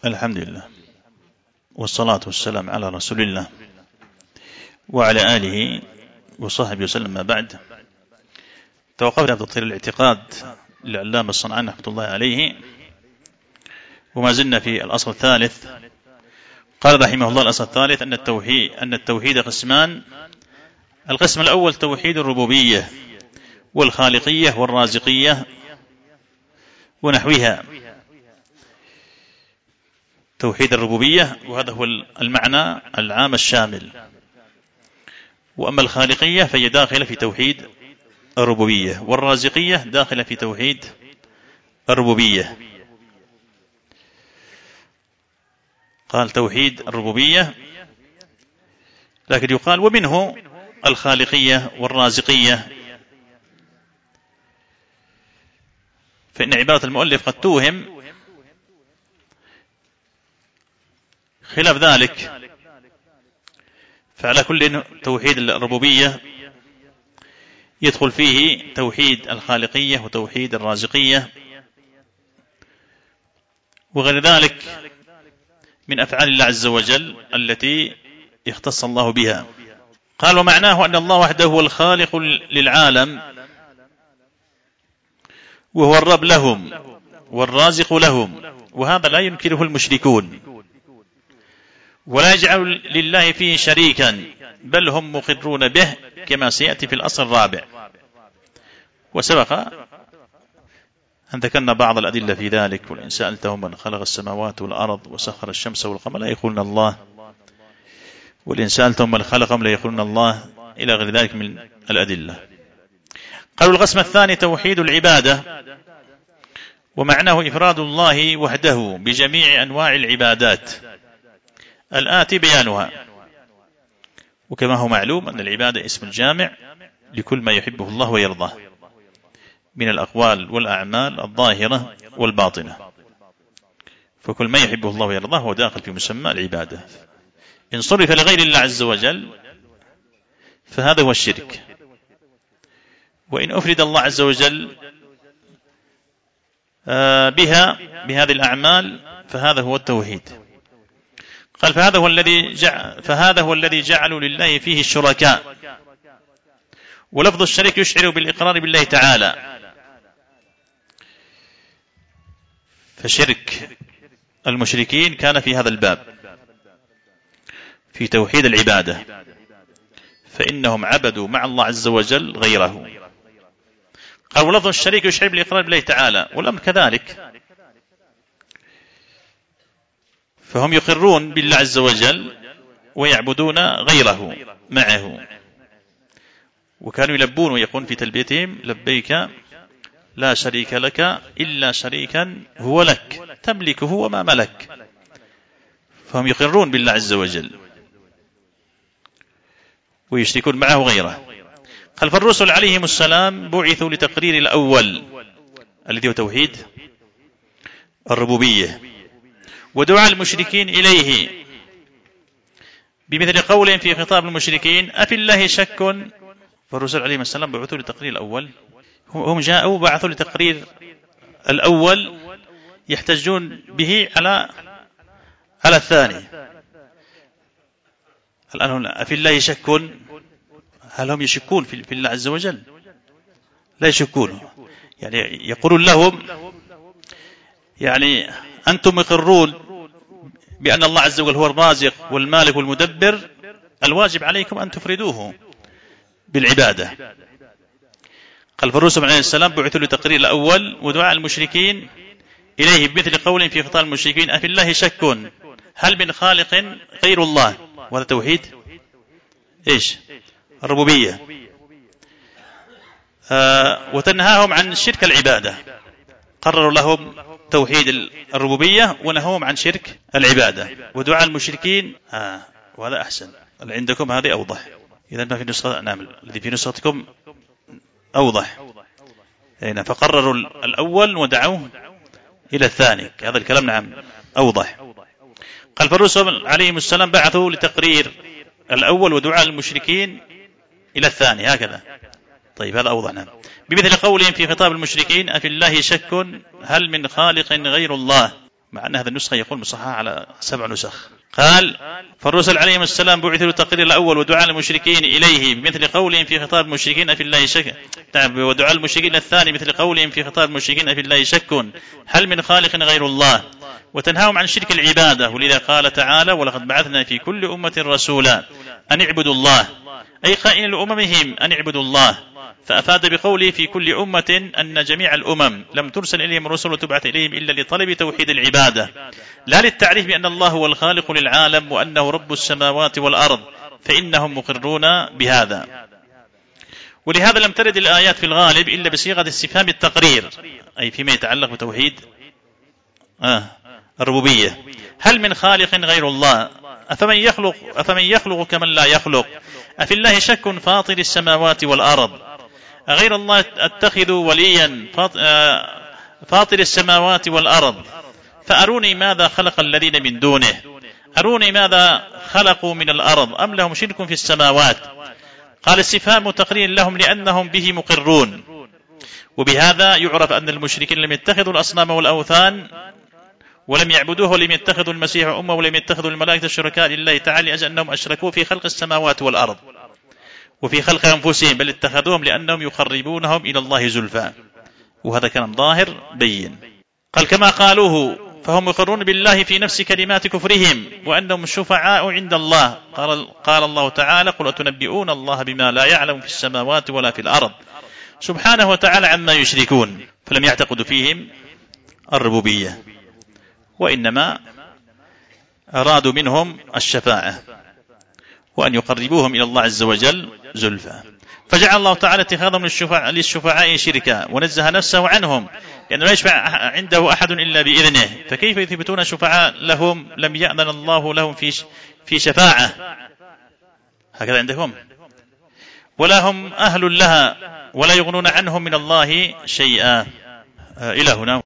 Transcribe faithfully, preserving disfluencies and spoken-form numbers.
الحمد لله والصلاة والسلام على رسول الله وعلى آله وصحبه وسلم. ما بعد، توقفنا في تطهير الاعتقاد للعلامة الصنعاني رحمة الله عليه، وما زلنا في الأصل الثالث. قال رحمه الله: الأصل الثالث أن التوحيد أن التوحيد قسمان. القسم الأول توحيد الربوبية والخالقية والرازقية ونحوها. توحيد الربوبية، وهذا هو المعنى العام الشامل. وأما الخالقية فهي داخلة في توحيد الربوبية، والرازقية داخلة في توحيد الربوبية. قال توحيد الربوبية، لكن يقال ومنه الخالقية والرازقية، فإن عبارة المؤلف قد توهم خلاف ذلك. فعلى كل توحيد الربوبية يدخل فيه توحيد الخالقية وتوحيد الرازقية وغير ذلك من أفعال الله عز وجل التي اختص الله بها. قال: ومعناه أن الله وحده هو الخالق للعالم، وهو الرب لهم والرازق لهم، وهذا لا ينكره المشركون، ولا يجعل لله فيه شريكا، بل هم مقرون به، كما سيأتي في الأصل الرابع. وسبق أن ذكرنا بعض الأدلة في ذلك. وإن سألتهم من خلق السماوات والأرض وسخر الشمس والقمر لا يقولون الله، وإن سألتهم من خلقهم لا يقولون الله، إلى غير ذلك من الأدلة. قالوا: القسم الثاني توحيد العبادة، ومعناه إفراد الله وحده بجميع أنواع العبادات الآتي بيانها. وكما هو معلوم أن العبادة اسم الجامع لكل ما يحبه الله ويرضاه من الأقوال والأعمال الظاهرة والباطنة، فكل ما يحبه الله ويرضاه هو داخل في مسمى العبادة. إن صرف لغير الله عز وجل فهذا هو الشرك، وإن أفرد الله عز وجل بها بهذه الأعمال فهذا هو التوحيد. قال: فهذا هو الذي جعل فهذا هو الذي جعلوا لله فيه الشركاء، ولفظ الشريك يشعر بالإقرار بالله تعالى. فشرك المشركين كان في هذا الباب، في توحيد العبادة، فإنهم عبدوا مع الله عز وجل غيره. قال: ولفظ الشريك يشعر بالإقرار بالله تعالى، والأمر كذلك، فهم يقرون بالله عز وجل ويعبدون غيره معه. وكانوا يلبون ويقولون في تلبيتهم: لبيك لا شريك لك إلا شريكا هو لك تملكه وما ملك. فهم يقرون بالله عز وجل ويشركون معه غيره. قال: فالرسل عليهم السلام بعثوا لتقرير الأول الذي هو توحيد الربوبية، ودعاء المشركين إليه، بمثل قولهم في خطاب المشركين: أفي الله شك. فالرسل عليهم السلام بعثوا لتقرير الأول، هم جاءوا بعثوا لتقرير الأول يحتجون به على على الثاني. الآن أفي الله شك، هل هم يشكون في الله عز وجل؟ لا يشكون، يعني يقولون لهم: يعني أنتم مقرون بأن الله عز وجل هو الرازق والمالك والمدبر، الواجب عليكم أن تفردوه بالعبادة. قال: فالرسل عليه السلام بعثوا لتقرير الأول ودعاء المشركين إليه، بمثل قول في خطاب المشركين: أفي الله شك، هل من خالق غير الله. وهذا توحيد إيش؟ الربوبية. آه وتنهاهم عن شرك العبادة، قرروا لهم توحيد الربوبية ونهوهم عن شرك العبادة. ودعاء المشركين آه وهذا أحسن، اللي عندكم هذه أوضح. إذا ما في نسخة، نعم الذي في نسختكم أوضح. هنا فقرروا الأول ودعوه إلى الثاني، هذا الكلام نعم أوضح. قال: فالرسل عليهم السلام بعثوا لتقرير الأول ودعاء المشركين إلى الثاني، هكذا. طيب هذا أوضح. نعم. بمثل قولهم في خطاب المشركين: أفي الله شك، هل من خالق غير الله. مع أن هذا النسخة يقول مصحح على سبع نسخ. قال: فالرسل عليهم السلام بعثوا للتقرير الأول ودعاء المشركين إليه بمثل قولهم في خطاب المشركين في الله شك، ودعاء المشركين الثاني مثل قولهم في خطاب المشركين في الله شك هل من خالق غير الله، وتنهاهم عن شرك العبادة. ولذا قال تعالى: ولقد بعثنا في كل أمة رسولا أن اعبدوا الله، أي قائلا لأممهم أن اعبدوا الله. فأفاد بقوله في كل أمة أن جميع الأمم لم ترسل إليهم رسل وتبعث إليهم إلا لطلب توحيد العبادة، لا للتعريف بأن الله هو الخالق للعالم وأنه رب السماوات والأرض، فإنهم مقرون بهذا. ولهذا لم ترد الآيات في الغالب إلا بصيغة استفهام التقرير، أي فيما يتعلق بتوحيد آه الربوبية. هل من خالق غير الله؟ أفمن يخلق, أفمن يخلق كمن لا يخلق؟ أفي الله شك فاطر السماوات والأرض؟ غير الله أتخذ وليا فاطر السماوات والأرض؟ فأروني ماذا خلق الذين من دونه، أروني ماذا خلقوا من الأرض، أم لهم شرك في السماوات؟ قال: استفهام تقرير لهم لأنهم به مقرون. وبهذا يعرف أن المشركين لم يتخذوا الأصنام والأوثان ولم يعبدوه، ولم يتخذوا المسيح أمه، ولم يتخذوا الملائكة شركاء لله تعالى، لأجل أنهم أشركوا في خلق السماوات والأرض وفي خلق أنفسهم، بل اتخذوهم لأنهم يقربونهم إلى الله زلفى. وهذا كلام ظاهر بين. قال: كما قالوه فهم يقرون بالله في نفس كلمات كفرهم وأنهم شفعاء عند الله. قال, قال الله تعالى: قل أتنبئون الله بما لا يعلم في السماوات ولا في الأرض سبحانه وتعالى عما يشركون. فلم يعتقدوا فيهم الربوبية، وإنما أرادوا منهم الشفاعة وأن يقربوهم إلى الله عز وجل زلفى. فجعل الله تعالى اتخاذهم للشفعاء شركا ونزه نفسه عنهم، لأنه لا يشفع عنده أحد إلا بإذنه، فكيف يثبتون شفعاء لهم لم يأذن الله لهم في في شفاعة؟ هكذا عندهم، ولا هم أهل لها ولا يغنون عنهم من الله شيئا. إلى هنا.